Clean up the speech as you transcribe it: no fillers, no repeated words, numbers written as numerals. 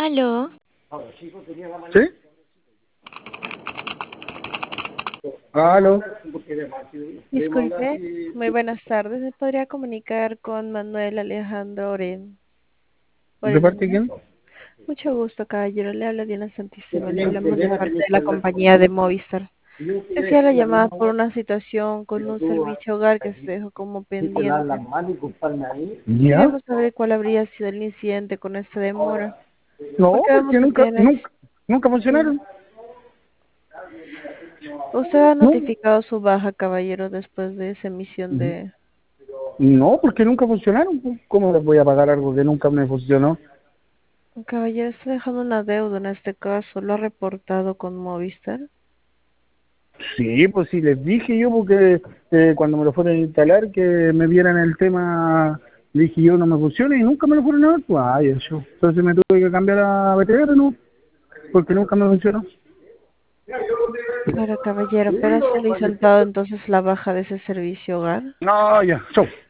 Aló, ¿Sí? Aló. Disculpe, muy buenas tardes. ¿Me podría comunicar con Manuel Alejandro ¿De parte de Oreñana? quién? Mucho gusto, caballero. Le habla Diana Santísima. Le hablamos de parte de la compañía de Movistar. Decía la llamada por una situación con un servicio hogar que se dejó como pendiente. ¿Ya? Queríamos saber cuál habría sido el incidente con esta demora, No, porque vemos porque que nunca, tienes... nunca, nunca Sí. funcionaron. ¿Usted ha No, notificado su baja, caballero, después de esa emisión de... no, porque nunca funcionaron. ¿Cómo les voy a pagar algo que nunca me funcionó? Caballero, está dejando una deuda en este caso. ¿Lo ha reportado con Movistar? Sí, pues sí, les dije yo, porque cuando me lo fueron a instalar, que me vieran el tema, le dije yo no me funciona y nunca me lo fueron a ver. Pues, ay, eso. Entonces me tuve que cambiar a BTR, ¿no? Porque nunca me funcionó. Claro, caballero, pero se le hizo entonces la baja de ese servicio hogar. No, ya, chau.